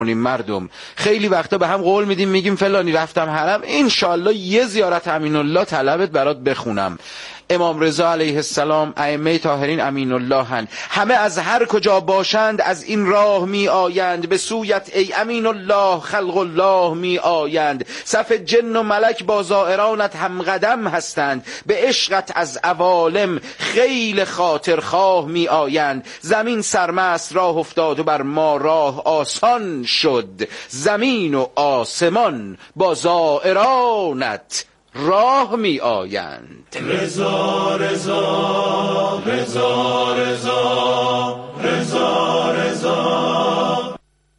مردم خیلی وقتا به هم قول میدیم میگیم فلانی رفتم حرم، انشالله یه زیارت امین الله طلبت برات بخونم. امام رضا علیه السلام، ائمه طاهرین امین الله هن، همه از هر کجا باشند از این راه می آیند، به سویت ای امین الله خلق الله می آیند، صف جن و ملک با زائرانت هم قدم هستند، به عشقت از عوالم خیل خاطرخواه می آیند، زمین سرمست راه افتاد و بر ما راه آسان شد، زمین و آسمان با زائرانت راه می آیند. رضا رضا رضا رضا رضا رضا.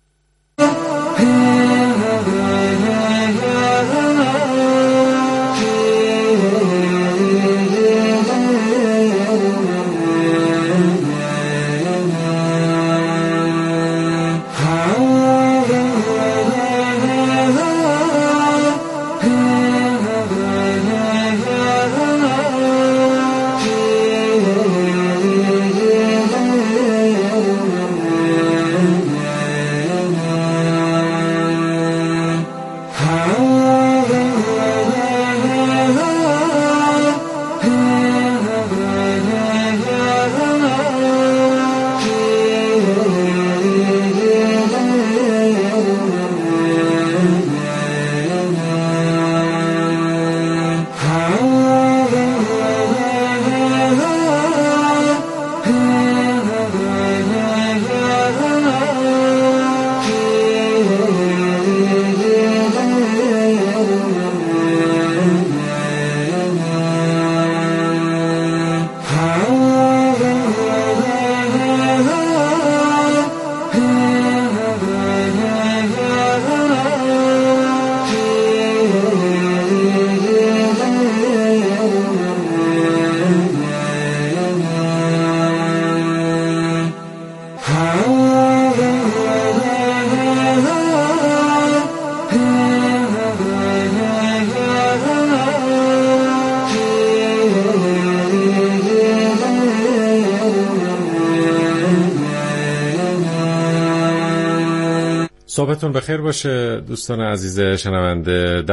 صحبتون بخیر باشه دوستان عزیز شنونده.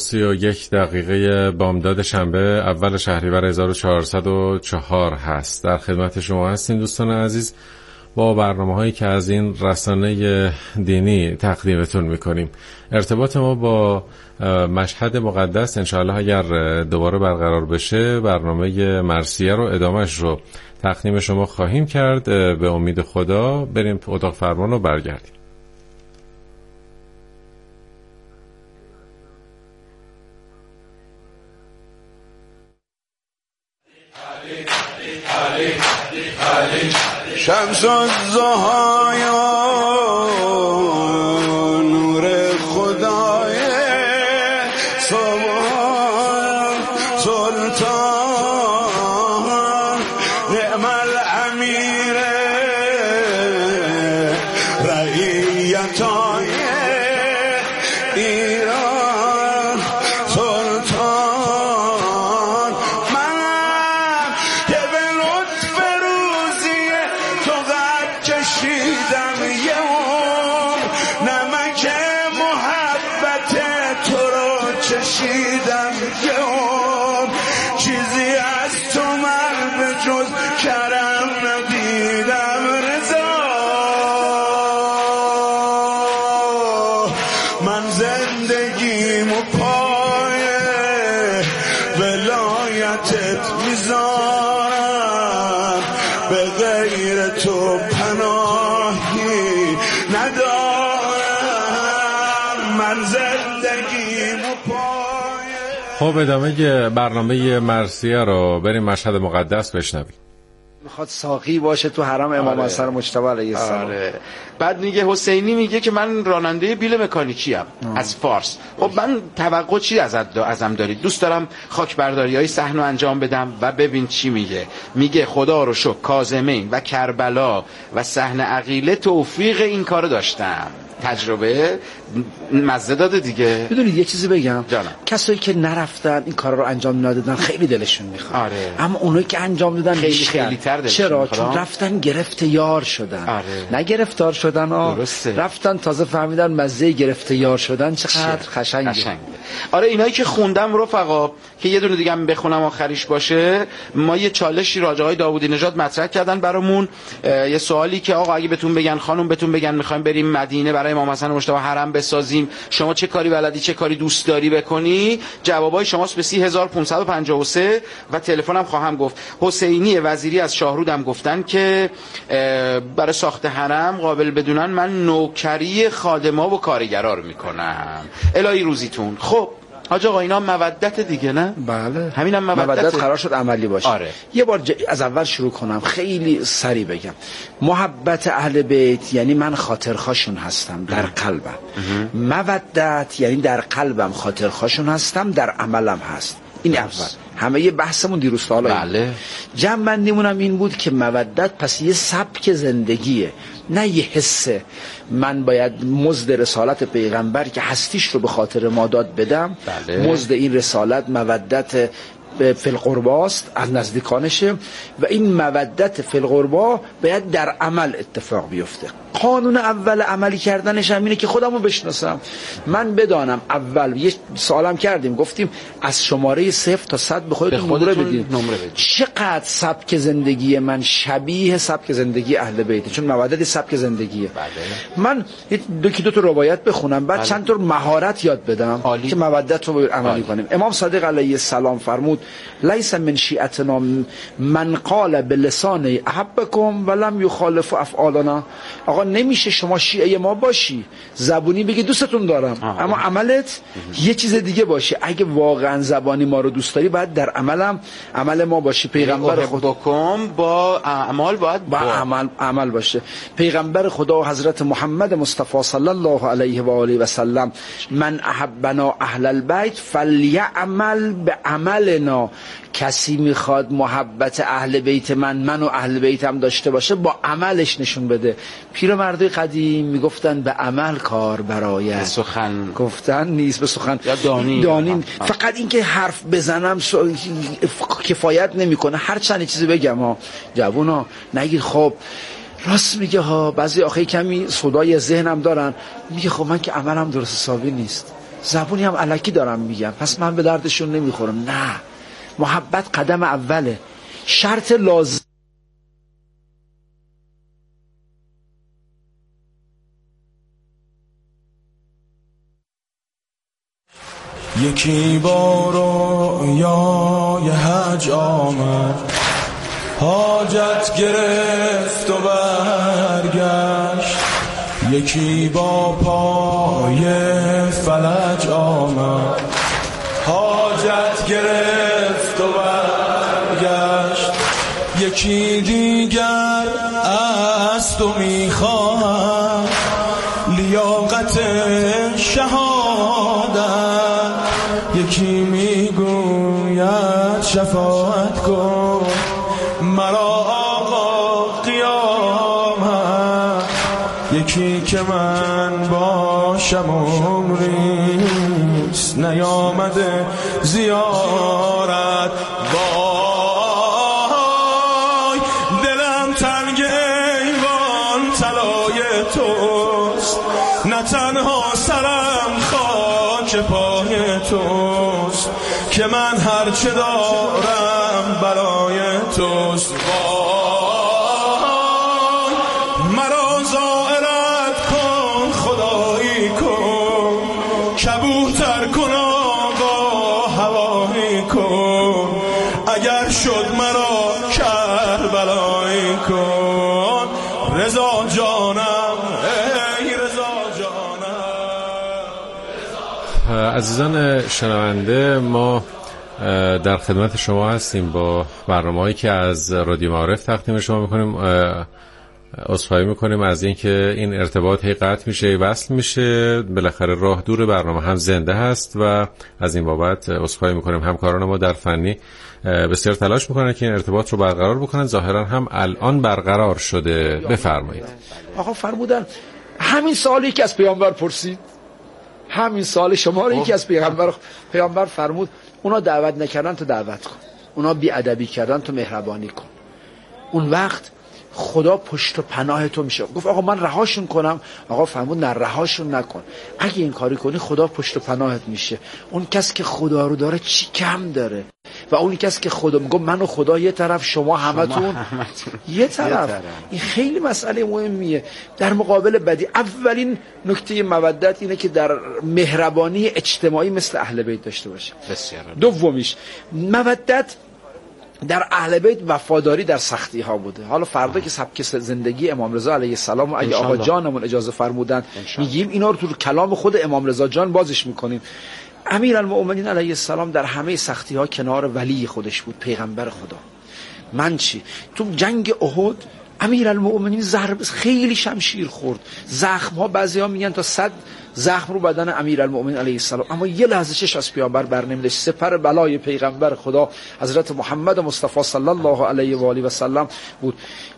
10:31 بامداد شنبه اول شهریور 1404 هست. در خدمت شما هستیم دوستان عزیز با برنامه‌هایی که از این رسانه دینی تقدیمتون میکنیم. ارتباط ما با مشهد مقدس انشاءالله اگر دوباره برقرار بشه برنامه مرثیه رو ادامهش رو تقدیم شما خواهیم کرد. به امید خدا بریم اتاق فرمان رو برگردیم. شمس الضحی نور خدای صبح سلطان نعم الامیر رعیتای ایران سلطان من که به لطف روزی تو قد کشیدم یه نمک محبت تو رو چشیدم یه چیزی از تو من به جز کرم ندیدم رضا من زندگیمو پای ولایتت میذارم به غیر تو پناهی ندارم من زندگیمو پای. خب ادامه برنامه مرثیه رو بریم مشهد مقدس بشنویم. میخواد ساقی باشه تو حرم امام حسن مجتبی علیه السلام. بعد میگه حسینی میگه که من راننده بیل مکانیکی ام از فارس. خب من توقع چی ازم دارید؟ دوست دارم خاک برداریای صحنه انجام بدم و ببین چی میگه خدا رو شکر کاظمین و کربلا و صحن عقیله توفیق این کارو داشتم. تجربه مزه داده دیگه. بدونید یه چیزی بگم، جانم. کسایی که نرفتن این کارا رو انجام ندادن خیلی دلشون میخواد. آره. اما اونایی که انجام دادن خیلی تر دلشون چرا؟ میخواد. چون رفتن گرفته یار شدن. آره. نه گرفتار شدن. درسته. رفتن تازه فهمیدن مزه گرفته یار شدن چقدر قشنگه. آره اینایی که خوندم رفقا که یه دونه دیگه هم بخونم آخریش باشه، ما یه چالشی راجع آقای داوودی نژاد مطرح کردن برامون، یه سوالی که آقا اگه بهتون بگن، خانم بهتون بگن میخوایم بریم مدینه برای امام حسن مجتبی حرم بسازیم، شما چه کاری بلدی، چه کاری دوست داری بکنی؟ جوابای شماست به 30553 و تلفنم خواهم گفت. حسینی وزیری از شاهرودم گفتن که برای ساخت حرم قابل بدونن من نوکری خادما و کارگرا رو میکنم. الهی روزیتون. خب حاج آقا اینا مودت دیگه، نه؟ بله. همینم مودت قرار شد عملی باشه. آره. یه بار از اول شروع کنم، خیلی سریع بگم. محبت اهل بیت یعنی من خاطرخواشون هستم در قلبم. مودت یعنی در قلبم خاطرخواشون هستم، در عملم هست. این اول. همه یه بحثمون دیروز تا حالا. بله. جمع بندیمونم این بود که مودت پس یه سبک زندگیه، نه یه حسه. من باید مزد رسالت پیغمبر که هستیش رو به خاطر ما داد بدم. بله. مزد این رسالت مودت فی القرباست، از نزدیکانشه، و این مودت فی القربا باید در عمل اتفاق بیفته. قانون اول عملی کردنش هم اینه که خودمو بشناسم، من بدانم. اول یه سوالم کردیم، گفتیم از شماره 0 تا 100 به خودتون نمره بدید. چقدر سبک زندگی من شبیه سبک زندگی اهل بیت؟ چون مودت سبک زندگیه. بله. من دو تا روایت بخونم، بعد چند تا مهارت یاد بدم که مودت رو عملی کنیم. امام صادق علیه السلام فرمود لیس من شیعتنا من قال بلسان احبکم ولم یخالف افعالنا. آقا نمیشه شما شیعه ما باشی، زبونی بگی دوستتون دارم، اما عملت یه چیز دیگه باشه. اگه واقعا زبانی ما رو دوست داری، باید در عمل ما باشی. پیغمبر خدا با اعمال باید با عمل باشه. پیغمبر خدا و حضرت محمد مصطفی صلی الله علیه و آله و سلم من احبنا اهل البیت فلیعمل بعملنا. کسی میخواد محبت اهل بیت من و اهل بیتم داشته باشه، با عملش نشون بده. پیرمردای قدیم میگفتن به عمل کار برایت، سخن گفتن نیست، به سخن یا دانین. فقط اینکه حرف بزنم کفایت نمیکنه. هر چند چیزی بگم جوونا نگید خب راست میگه ها، بعضی آخه کمی صدای ذهنم دارن، میگه خب من که عملم درست حسابی نیست، زبونی هم الکی دارم میگم، پس من به دردشون نمیخورم. نه، محبت قدم اوله، شرط لازم. یکی با رویای حج آمد، حاجت گرفت و برگشت. یکی با پای فلج آمد، حاجت گرفت و برگشت. یکی دیگر از تو میخواهد لیاقت شهادت. یکی میگوید شفاعت کن مرا آقا قیامت. یکی که من باشم عمریست نیامده زیارت. وای دلم تنگ ایوان طلای توست، نه تنها سرم خاک پای توست، که من هرچه دارم برای توست. وای مرا زائرت کن خدایی کن، کبوتر کن آقا هوایی کن. اگر شد مرا کربلایی کن. رضا جانم ای رضا جانم. عزیزان شنونده، ما در خدمت شما هستیم با برنامه‌هایی که از رادیو معارف تقدیم شما می‌کنیم. عذرخواهی می‌کنیم از اینکه این ارتباط هی قطع میشه، وصل میشه، بالاخره راه دور برنامه هم زنده هست و از این بابت عذرخواهی می‌کنیم. همکاران ما در فنی بسیار تلاش می‌کنن که این ارتباط رو برقرار بکنن، ظاهراً هم الان برقرار شده. بفرمایید. آقا فرمودن همین سوالی که از پیامبر پرسید، همین سوال شما رو یکی از پیامبر فرمود اونا دعوت نکردن تو دعوت کن، اونا بی‌ادبی کردن تو مهربانی کن. اون وقت خدا پشت و پناه تو میشه. گفت آقا من رهاشون کنم؟ آقا فرمود نه، رهاشون نکن. اگه این کاری کنی خدا پشت و پناهت میشه. اون کس که خدا رو داره چی کم داره؟ و اون کس که خدا میگه من و خدا یه طرف، شما همتون یه طرف. این خیلی مسئله مهمیه. در مقابل بدی، اولین نکته مودت اینه که در مهربانی اجتماعی مثل اهل بیت داشته باشه. دومیش مودت در اهل بیت وفاداری در سختی ها بوده. حالا فردا که سبک زندگی امام رضا علیه السلام اگه آقا جانمون اجازه فرمودن میگیم اینا رو تو کلام خود امام رضا جان بازش میکنیم. امیرالمؤمنین علیه السلام در همه سختی ها کنار ولی خودش بود، پیغمبر خدا. من چی؟ تو جنگ احد امیرالمؤمنین ضرب خیلی شمشیر خورد، زخم ها بعضیا میگن تا 100 زخم رو بدن امیرالمؤمنین علیه السلام، اما یه لحظه چش از پیامبر بر نمی‌داشت. سپر بلای پیغمبر خدا حضرت محمد مصطفی صلی الله علیه و آله و سلم بود.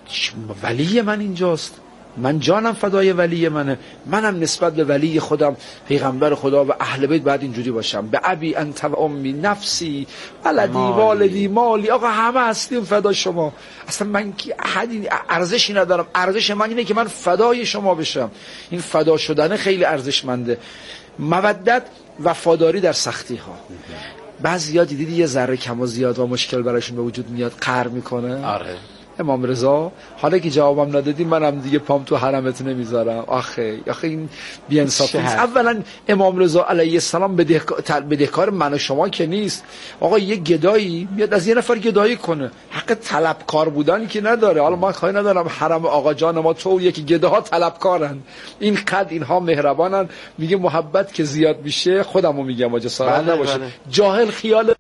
ولی من اینجاست، من جانم فدای ولی منه، منم نسبت به ولی خودم پیغمبر خدا و اهل بیت باید اینجوری باشم. به ابی انت و امی نفسی ولدی والدی مالی. آقا همه هستیم فدا شما. اصلا من که ارزشی ندارم، ارزش من اینه که من فدای شما بشم. این فدا شدن خیلی ارزشمنده. مودت، وفاداری در سختی ها. بعضیا دیدی یه ذره کم و زیاد و مشکل براشون به وجود میاد قهر میکنه. آره امام رضا حالا که جوابم ندادی منم دیگه پام تو حرمت نمیذارم. آخه این بی‌انصافی است. اولا امام رضا علیه السلام بدهکار من و شما که نیست. آقا یه گدایی بیاد از یه نفر گدایی کنه، حق طلبکار بودن که نداره. حالا من خواهی ندارم حرم آقا جان ما تو یکی گداها طلبکارن، این قد اینها مهربانن. میگه محبت که زیاد میشه، خودمو میگم واجه سوال نباشه، جاهل خیال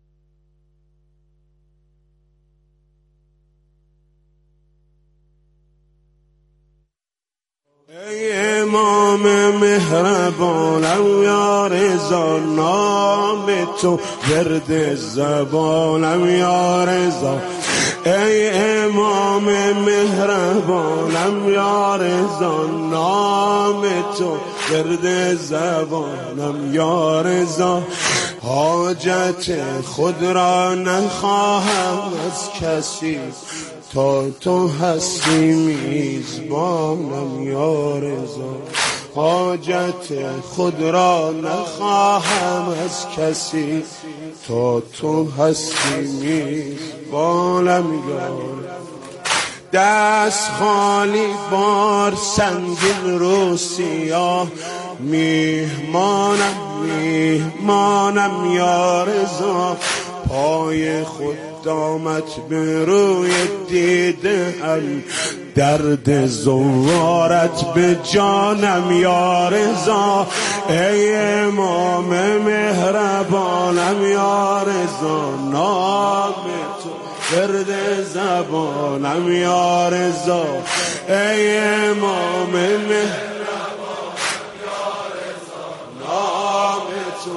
امام مهربانم یا رضا، نام تو ورد زبانم یا رضا. ای امام مهربانم یا رضا، نام تو ورد زبانم یا رضا. حاجت خود را نخواهم از کسی، تا تو هستی میزبانم یا رضا. حاجت خود را نخواهم از کسی، تا تو هستی میزبانم یا رضا. دست خالی بار سنگین رو سیاه، میهمانم یا رضا. پای خود دامت به روی دیده ام، درد زوارت به جانم یا رضا. ای امام مهربانم یا رضا، نام تو ورد زبانم یا رضا. ای امام مهربانم یا رضا، نام تو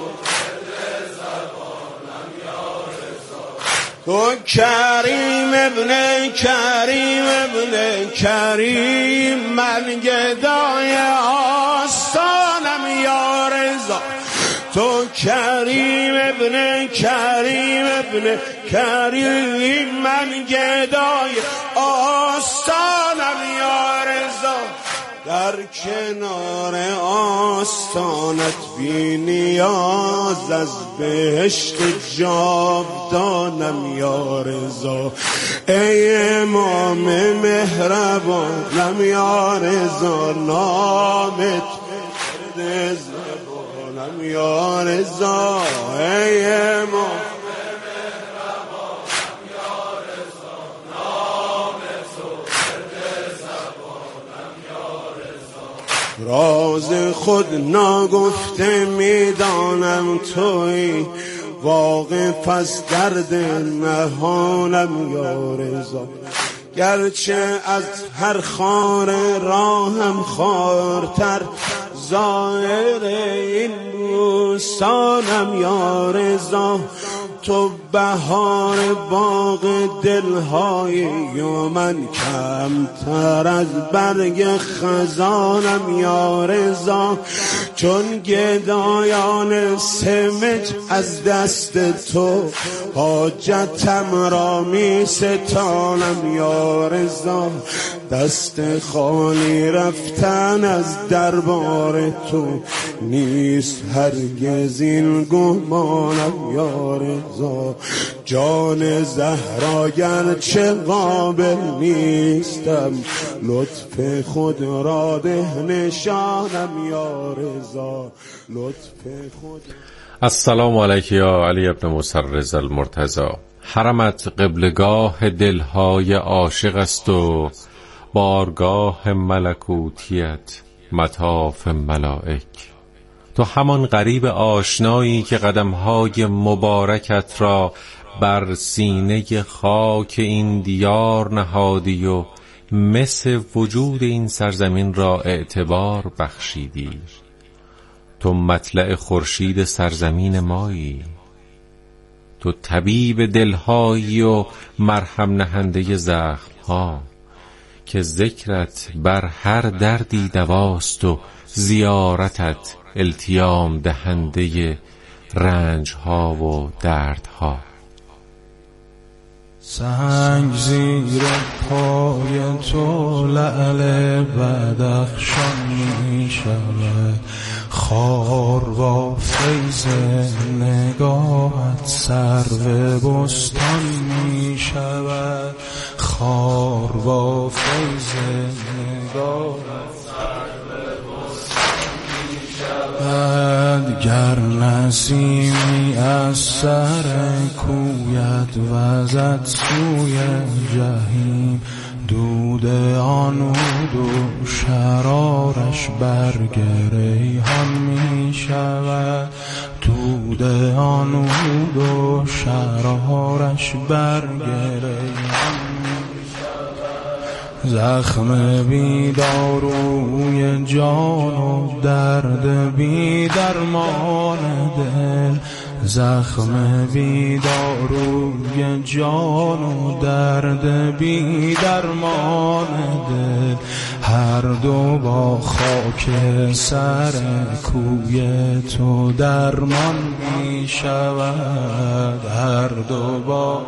تو کریم ابن کریم ابن کریم، من گدای آستانم یا رضا. تو کریم ابن کریم ابن کریم، من گدای آستانم یا رضا. در کنار آستانت بی نیاز، از بهشت جاودانم یا رضا. ای امام مهربانم یا رضا، نامت ورد زبانم یا رضا. ای امام راز خود ناگفته میدانم، توی واقف از درد نهانم یا رضا. گرچه از هر خار راهم خارتر، ظاهر این بوستانم یا رضا. تو بهار باغ دلهای و من کمتر از برگ خزانم یا رضا، چون گدایان سمج از دست تو حاجتم را می ستانم یا رضا، دست خالی رفتن از دربار تو نیست هرگز این گمانم یا رضا، جان زهرا گرچه قابل نیستم لطف خود را ده نشانم یا رضا، لطف خود. السلام علیک یا علی ابن مسرز المرتضی. حرمت قبلگاه دلهای عاشق است و بارگاه ملکوتیت مطاف ملائک. تو همان غریب آشنایی که قدمهای مبارکت را بر سینه خاک این دیار نهادی و مس وجود این سرزمین را اعتبار بخشیدی. تو مطلع خورشید سرزمین مایی، تو طبیب دلهایی و مرهم نهنده زخمها، که ذکرت بر هر دردی دواست و زیارتت التیام دهنده رنجها و دردها. سنگ زیر پای تو لعل بدخشان می شود، خار با فیض نگاهت سرو بستان می شود، خار با فیض نگاهت سرو بستان می شود. گر نسیمی از سر کویت وزد سوی جهیم، دود آنود و شرارش برگ ریحان می شود، دود آنود و شرارش برگ ریحان می شود. زخم بی داروی جان و درد بی درمان دل، زخم بی داروی جان و درد بی درمان دل، هر دو با خاک سر کوی تو درمان می شود، هر دو با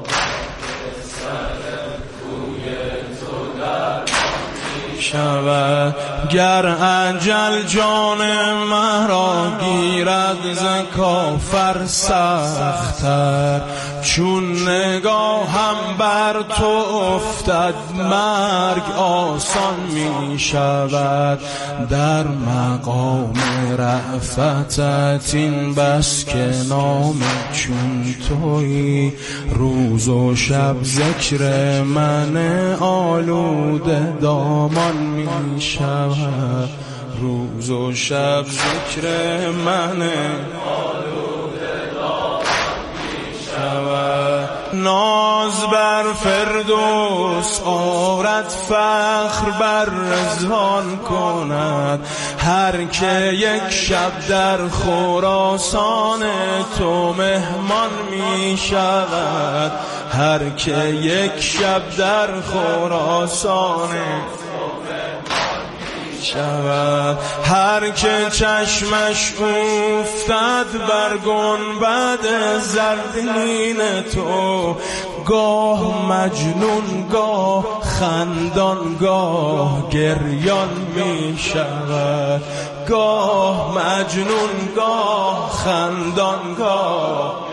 شود. گر اجل جان مرا گیرد ز کافر سخت‌تر، چون نگاهم بر تو افتد مرگ آسان می شود. در مقام رأفتت این بس که نام چون تویی، روز و شب ذکر من آلوده دامان می شود، روز و شب ذکر من آلوده دامان می شود. ناز بر فردوس آرد فخر بر رضوان کند، هر که یک شب در خراسان تو مهمان می شود، هر که یک شب در خراسان شود. هر که چشمش افتد بر گنبد زرین تو، گاه مجنون گاه خندان گاه گریان می شود، گاه مجنون گاه خندان گاه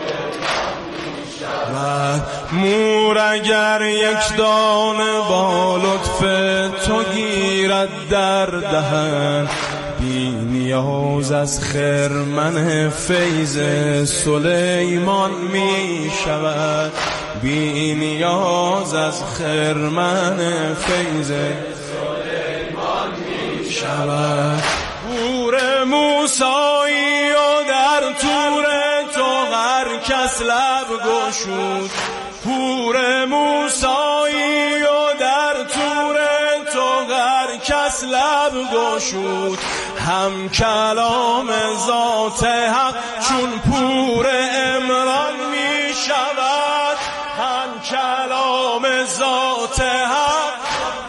مور اگر یک دانه با لطف تو گیرد در دهن، بی نیاز از خرمن فیض سلیمان می شود، بی نیاز از خرمن فیض سلیمان می شود. پور موسایی و در تور تو هر کس لب گشود، پور موسایی و در تور تو هر کس لب گشود، هم کلام ذات حق چون پور عمران می شود، هم کلام ذات حق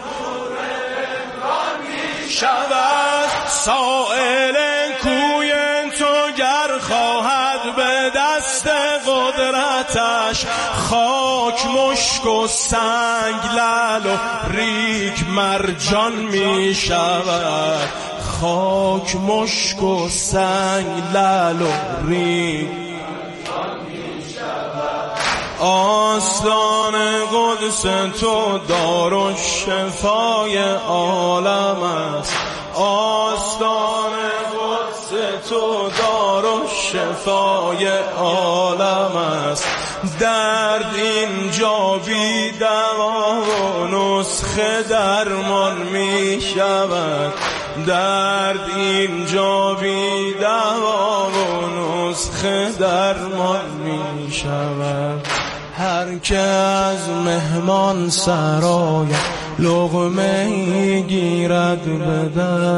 شود. سائل کوی تو گر خواهد به دست قدرتش، خاک مشک و سنگ لعل و ریگ مرجان می شود. خاک مشک و سنگ لعل و ریگ آستان قدس تو دار و شفای عالم است. آستان قدس تو دار و شفای عالم است. درد اینجا بی دوا و نسخه درمان می شود. درد اینجا بی دوا و نسخه درمان می شود. هر که از مهمان سرای لقمه ای گیرد به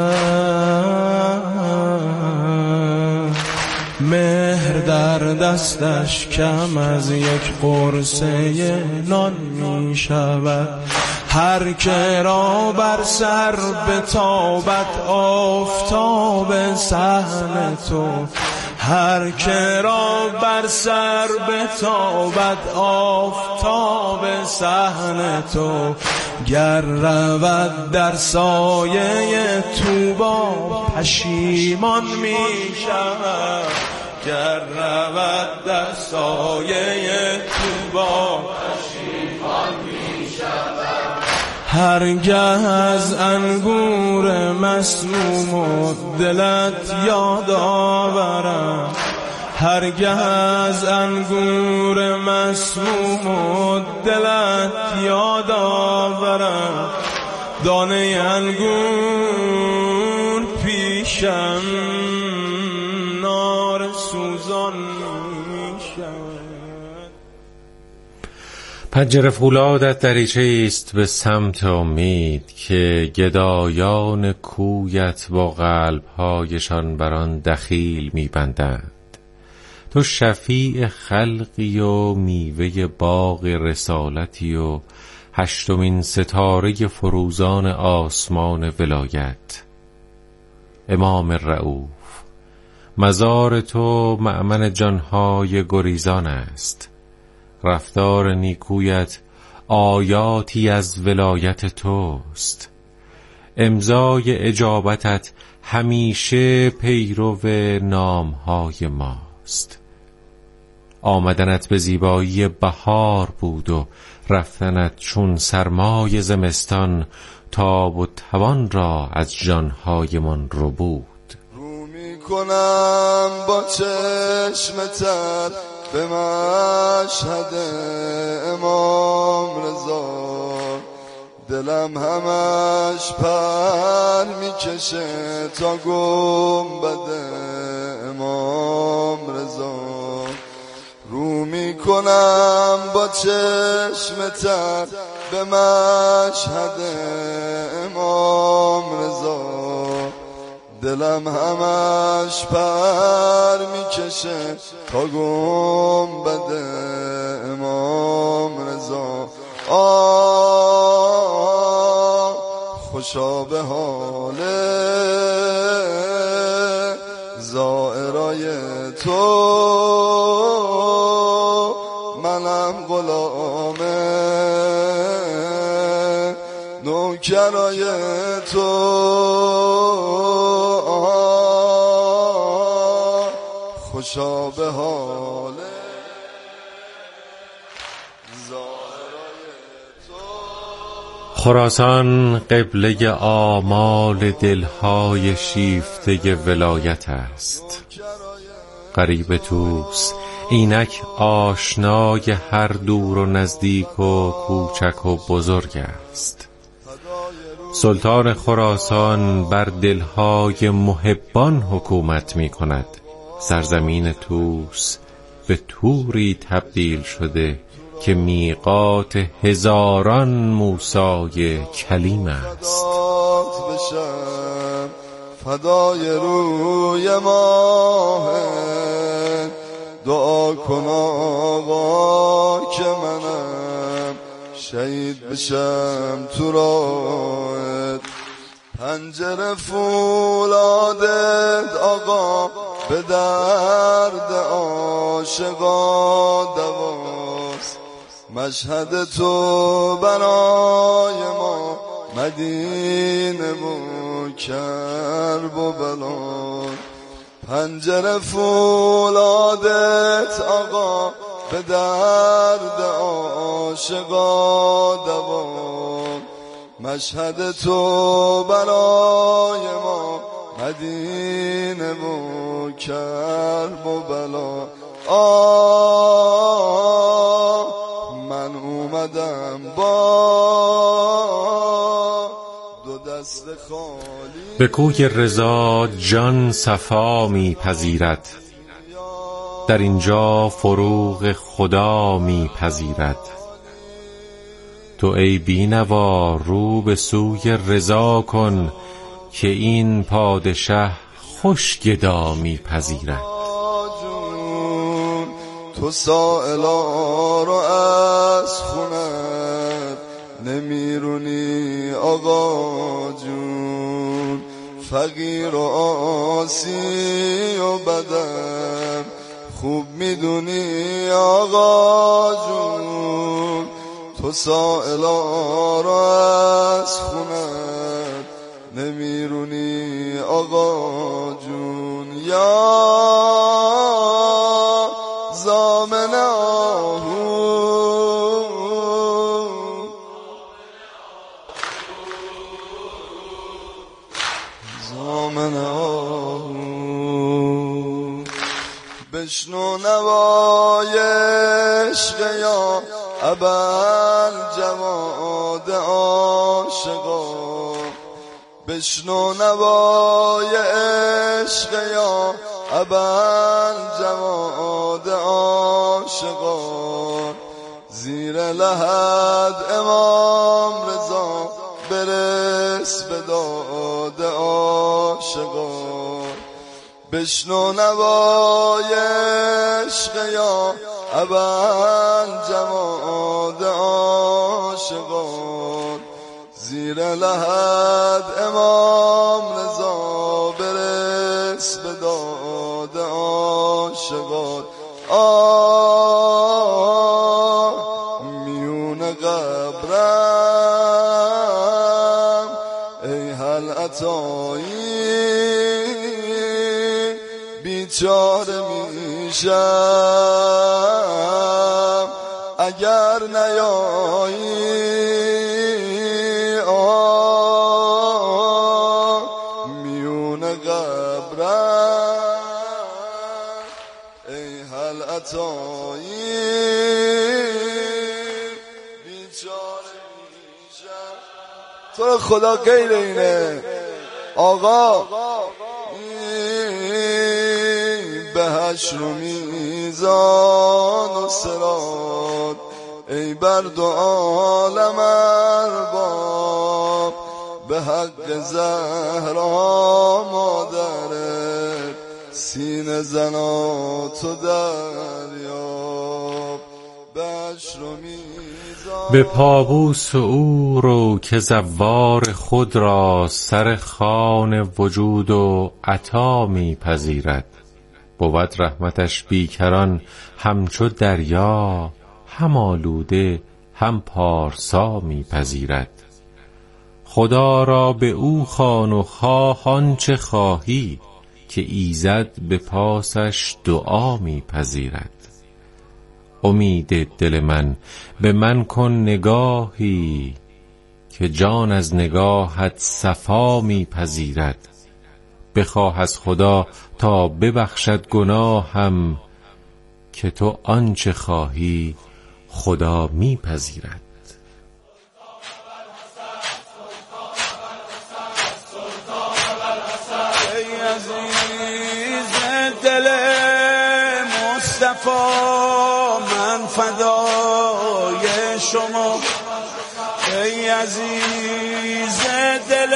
دست، مهر در دستش کم از یک قرصه نان می شود. هر که را بر سر بتابد آفتاب صحن تو، هر که را بر سر بتابد آفتاب صحن تو، گر رود در سایه طوبی پشیمان می شود. گر رود در سایه طوبی پشیمان می شود. هرگه از انگور مسموم و دلت یاد آورم، هرگه از انگور مسموم و دلت یاد آورم، دانه انگور پیشم نار سوزان می شود. پنجره فولادت دریچه است به سمت امید، که گدایان کویت با قلب‌هایشان بر آن دخیل می‌بندند. تو شفیع خلقی و میوه باغ رسالتی و هشتمین ستاره فروزان آسمان ولایت. امام رؤوف، مزار تو مأمن جانهای گریزان است. رفتار نیکویت آیاتی از ولایت توست. امضای اجابتت همیشه پیرو نامهای ماست. آمدنت به زیبایی بهار بود و رفتنت چون سرمای زمستان، تاب و توان را از جانهای من رو بود. رو میکنم با چشم تر به مشهد امام رضا، دلم همش پر میکشه تا گنبد امام رضا. رو میکنم با چشم تر به مشهد امام رضا، دلم همش پر میکشه تا گنبد امام رضا. خوشا به حال زائرای تو، منم غلام نوکرای تو. خوشا به حال خراسان قبله آمال دلهای شیفته ولایت است. غریب توس اینک آشنای هر دور و نزدیک و کوچک و بزرگ است. سلطان خراسان بر دلهای محبان حکومت می کند. سرزمین توس به توری تبدیل شده که میقات هزاران موسی کلیم است. فدای روی ماه دعا کن آقا که منم شهید بشم تو راهت. پنجره فولادت آقا به درد عاشقا دواست. مشهد تو برای ما مدینه و کرب و بلا. پنجره فولادت آقا به درد عاشقا دوا. مشهد تو برای ما مدینه و کرب و بلا. من اومدم با دو دست خالی. به کوی رضا جان صفا می پذیرد، در اینجا فروغ خدا می پذیرد. تو ای بینوا رو به سوی رضا کن، که این پادشه خوش گدا می پذیرد. تو سائلا رو از خونت نمیرونی آقا جون. فقیر و آسی و بدم خوب میدونی آقا جون. تو سائلا رو از خونت نمیرونی آقا جون. یا زامن آهو زامن آهو بشنو نوای عشق یا ابل جواد عاشقا. بشنو نوای عشق یا ابل جواد عاشقا. زیر لحد امام رضا برس به داد عاشقا. بشنو نوای عشق یا ابل جواد عاشقا. زیر لحد امام رضا برس به داد عاشقات. میون قبرم ای هل عطایی بیچاره میشم اگر نیایی. میون قبرم ای هل عطایی بیچاره میشم. تو رو خدا غیر اینه آقا. به حشر و میزان و صراط ای بر دو عالم ارباب. به حق زهرا مادرت سینه زنات و دریاب. به حشر و میزان به پابوس او رو که زوار خود را سر خوان وجود و عطا می پذیرد. بود رحمتش بیکران همچو دریا، هم آلوده هم پارسا می پذیرد. خدا را به او خوان و خواه آنچه خواهی، که ایزد به پاسش دعا می پذیرد. امید دل من به من کن نگاهی، که جان از نگاهت صفا می پذیرد. بخواه از خدا تا ببخشد گناهم، که تو آنچه خواهی خدا می پذیرد. ای عزیز دل مصطفی من فدای شما. ای عزیز دل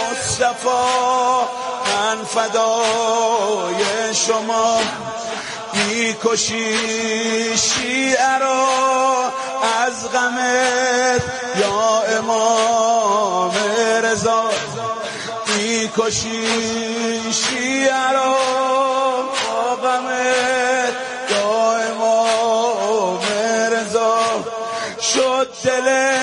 مصطفی من فدای شما. میکشی شیعه را از غمت یا امام رضا میکشی شیعه را با غمت یا امام رضا شد دل